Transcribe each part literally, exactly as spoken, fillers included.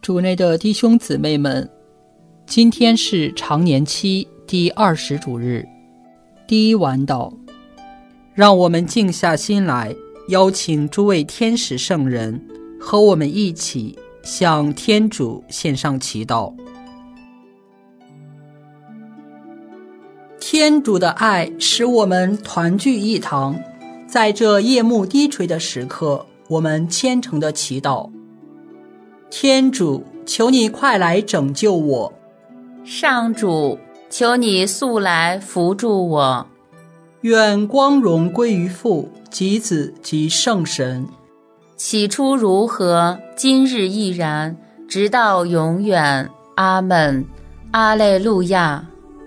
主内的弟兄姊妹们，今天是常年期第二十主日，第一晚祷。让我们静下心来，邀请诸位天使圣人和我们一起向天主献上祈祷。天主的爱使我们团聚一堂，在这夜幕低垂的时刻，我们虔诚的祈祷。天主，求你快来拯救我。 上主，求你速来扶助我。 愿光荣归于父及子及圣神。 起初如何，今日亦然，直到永远。阿们。阿肋路亚。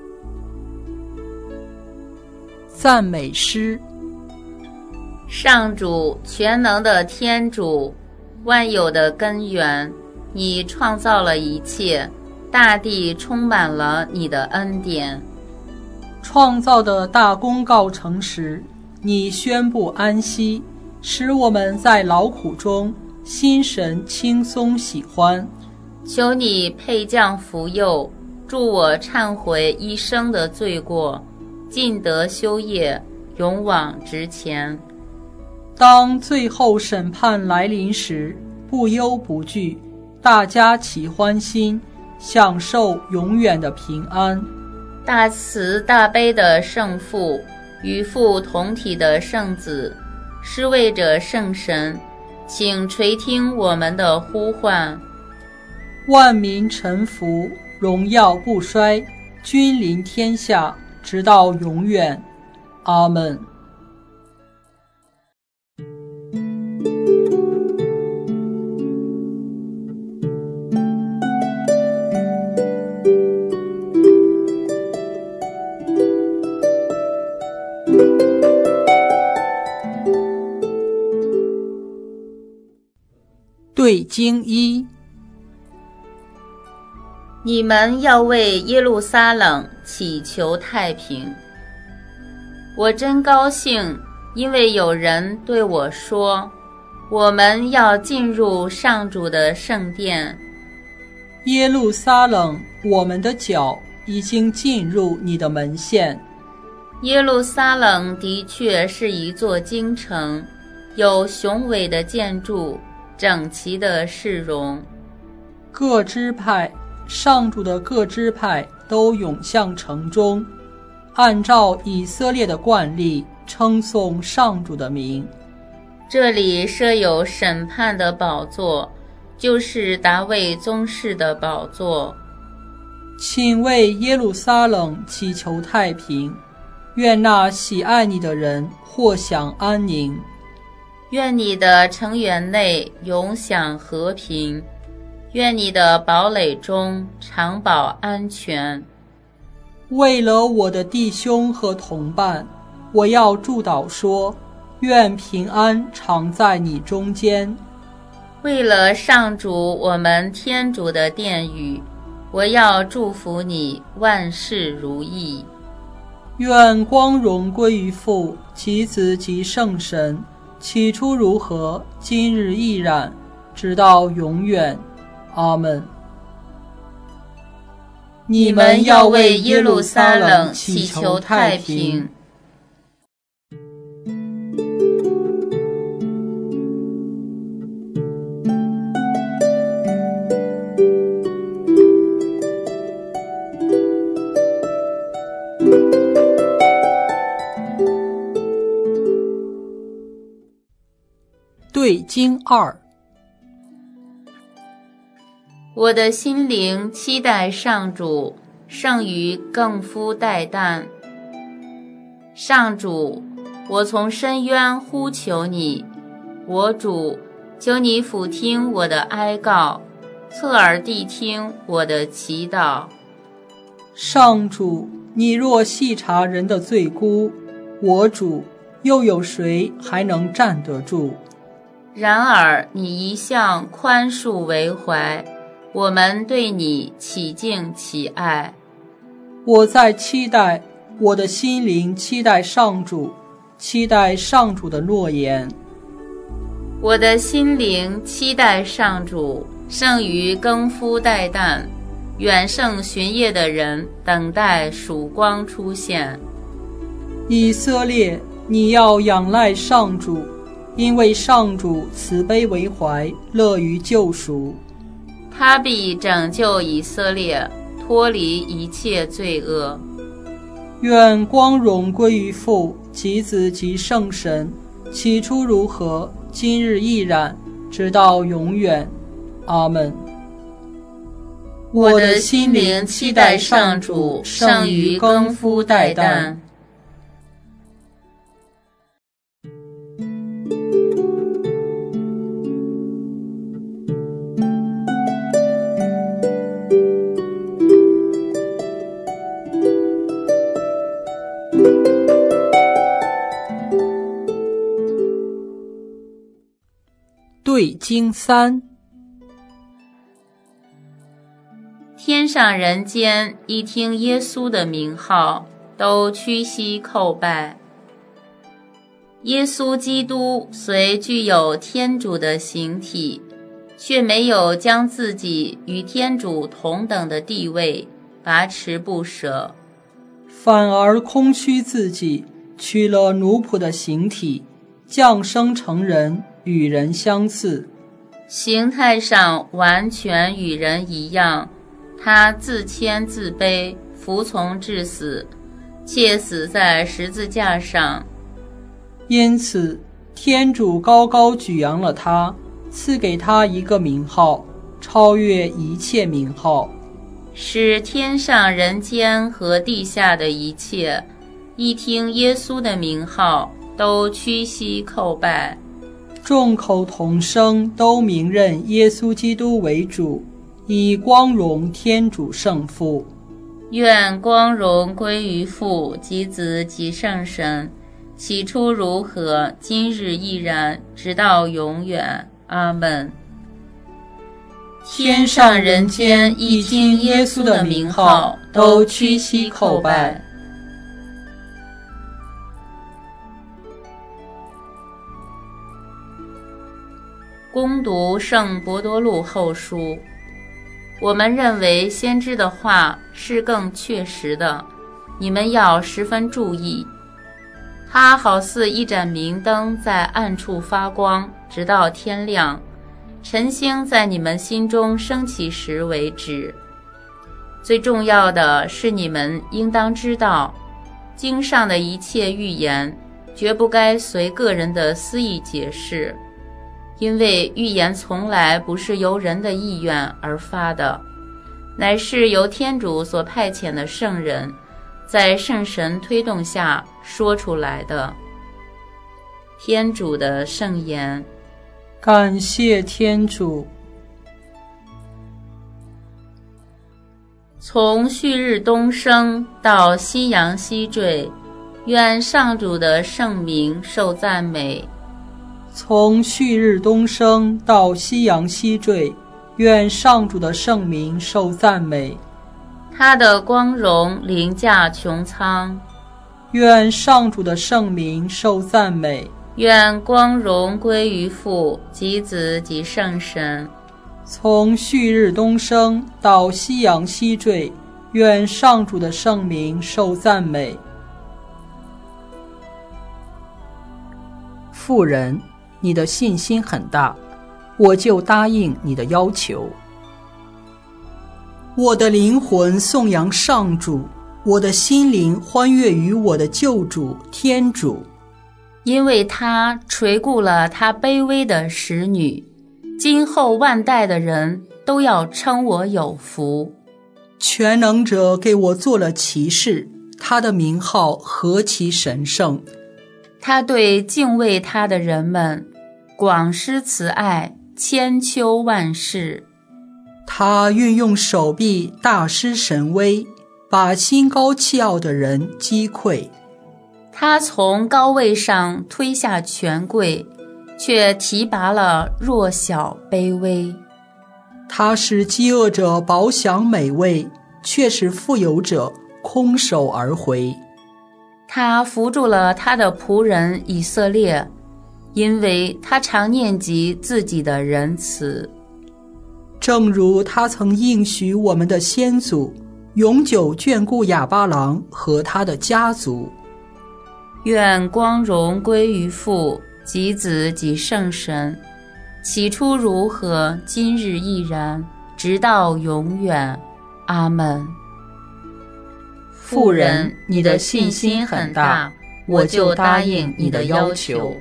赞美诗。 上主，全能的天主，万有的根源，你创造了一切，大地充满了你的恩典。 创造的大功告成时，你宣布安息，使我们在劳苦中心神轻松喜欢。 求你配降福佑，助我忏悔一生的罪过，尽得修业，勇往直前。 当最后审判来临时，不忧不惧，大家齐欢心，享受永远的平安。 大慈大悲的圣父，与父同体的圣子，施位者圣神，请垂听我们的呼唤。 万民臣服，荣耀不衰，君临天下，直到永远。阿们。对经一。 你们要为耶路撒冷祈求太平。我真高兴，因为有人对我说，我们要进入上主的圣殿。 耶路撒冷，我们的脚已经进入你的门线。 耶路撒冷的确是一座京城，有雄伟的建筑，整齐的市容。 各支派，上主的各支派都涌向城中，按照以色列的惯例称颂上主的名。 这里设有审判的宝座，就是达味宗室的宝座。 请为耶路撒冷祈求太平，愿那喜爱你的人获享安宁。 愿你的城垣内永享和平，愿你的堡垒中常保安全。 为了我的弟兄和同伴，我要祝祷说，愿平安常在你中间。 为了上主我们天主的殿宇，我要祝福你万事如意。 愿光荣归于父及子及圣神，起初如何，今日亦然，直到永远。阿们。 你们要为耶路撒冷祈求太平。 对经二。 我的心灵期待上主，胜于更夫待旦。上主，我从深渊呼求你，我主，求你俯听我的哀告，侧耳谛听我的祈祷。 上主，你若细察人的罪辜，我主，又有谁还能站得住？ 然而你一向宽恕为怀，我们对你起敬起爱。 我在期待，我的心灵期待上主，期待上主的诺言。 我的心灵期待上主， 胜于更夫待旦，远胜巡夜的人等待曙光出现。 以色列，你要仰赖上主，因为上主慈悲为怀，乐于救赎。 他必拯救以色列，脱离一切罪恶。 愿光荣归于父及子及圣神，起初如何，今日亦然，直到永远。阿们。 我的心灵期待上主，胜于更夫待旦。 对经三。 天上人间一听耶稣的名号，都屈膝叩拜。耶稣基督虽具有天主的形体，却没有将自己与天主同等的地位把持不舍， 反而空虚自己，取了奴仆的形体，降生成人，与人相似。 形态上完全与人一样，他自谦自卑，服从至死，且死在十字架上。 因此，天主高高举扬了他，赐给他一个名号，超越一切名号， 使天上人间和地下的一切，一听耶稣的名号，都屈膝叩拜。 众口同声，都明认耶稣基督为主，以光荣天主圣父。 愿光荣归于父及子及圣神，起初如何，今日亦然，直到永远。阿们。天上人间一听耶稣的名号，都屈膝叩拜。攻读圣伯多禄后书，我们认为先知的话是更确实的，你们要十分注意。它好似一盏明灯在暗处发光，直到天亮，晨星在你们心中升起时为止。最重要的是，你们应当知道，经上的一切预言绝不该随个人的私意解释，因为预言从来不是由人的意愿而发的，乃是由天主所派遣的圣人在圣神推动下说出来的。天主的圣言。 感谢天主。 从旭日东升到夕阳西坠，愿上主的圣名受赞美。 从旭日东升到夕阳西坠，愿上主的圣名受赞美。 他的光荣凌驾穹苍， 愿上主的圣名受赞美。 愿光荣归于父及子及圣神。 从旭日东升到夕阳西坠，愿上主的圣名受赞美。妇人，你的信心很大，我就答应你的要求。我的灵魂颂扬上主，我的心灵欢悦于我的救主天主， 因为他垂顾了他卑微的使女，今后万代的人都要称我有福。 全能者给我做了骑士，他的名号何其神圣！ 他对敬畏他的人们广施慈爱，千秋万世。 他运用手臂大施神威，把心高气傲的人击溃。 他从高位上推下权贵，却提拔了弱小卑微。 他使饥饿者饱享美味，却使富有者空手而回。 他扶助了他的仆人以色列，因为他常念及自己的仁慈。 正如他曾应许我们的先祖，永久眷顾亚巴郎和他的家族。 愿光荣归于父及子及圣神，起初如何，今日亦然，直到永远。阿们。妇人，你的信心很大，我就答应你的要求。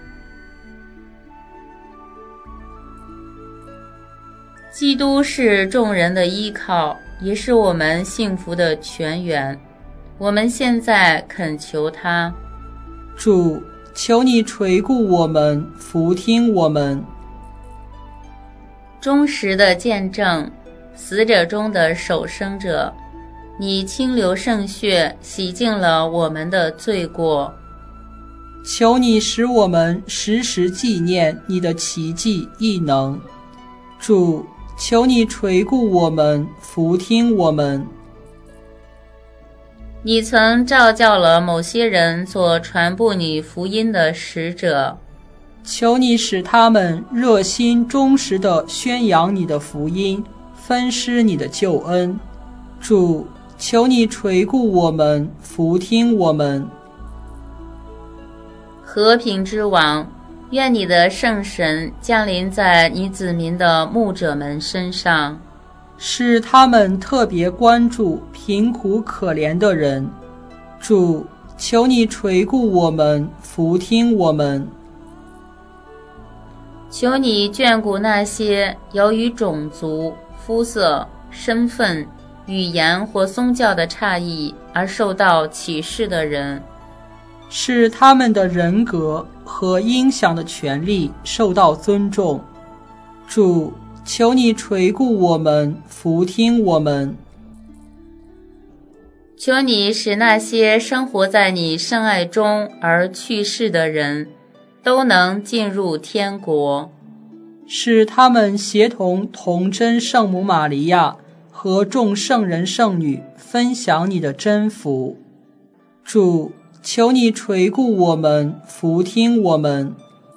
基督是众人的依靠，也是我们幸福的泉源。我们现在恳求他。 主，求你垂顾我们，俯听我们。 忠实的见证，死者中的首生者，你清流圣血洗净了我们的罪过。 求你使我们时时纪念你的奇迹异能。主，求你垂顾我们，俯听我们。 你曾召叫了某些人做传播你福音的使者， 求你使他们热心忠实地宣扬你的福音，分施你的救恩。主，求你垂顾我们，俯听我们。 和平之王，愿你的圣神降临在你子民的牧者们身上， 使他们特别关注贫苦可怜的人。主，求你垂顾我们，俯听我们。 求你眷顾那些由于种族、肤色、身份、语言或宗教的差异而受到歧视的人， 使他们的人格和应享的权利受到尊重。主，求你垂顾我们，俯听我们。 求你使那些生活在你圣爱中而去世的人都能进入天国， 使他们协同童真圣母玛利亚和众圣人圣女分享你的真福。主，求你垂顾我们，俯听我们。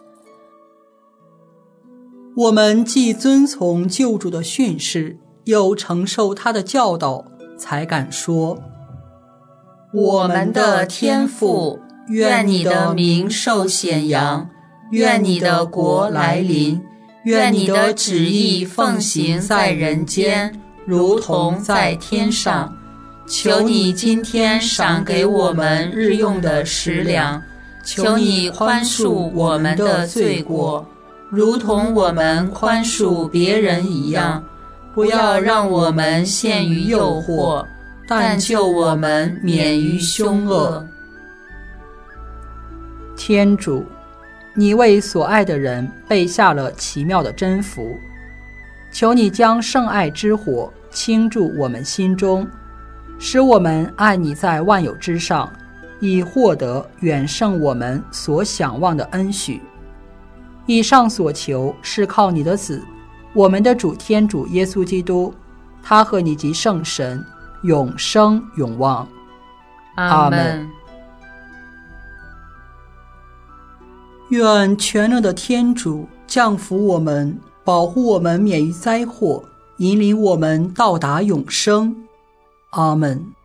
我们既遵从救主的训示，又承受他的教导，才敢说： 我们的天父，愿你的名受显扬，愿你的国来临，愿你的旨意奉行在人间，如同在天上。求你今天赏给我们日用的食粮，求你宽恕我们的罪过，如同我们宽恕别人一样，不要让我们陷于诱惑，但救我们免于凶恶。 天主，你为所爱的人备下了奇妙的真福，求你将圣爱之火倾注我们心中，使我们爱你在万有之上，以获得远胜我们所想望的恩许。以上所求是靠你的子，我们的主天主耶稣基督，他和你及圣神永生永望。 阿们。 愿全能的天主降福我们，保护我们免于灾祸，引领我们到达永生。阿们。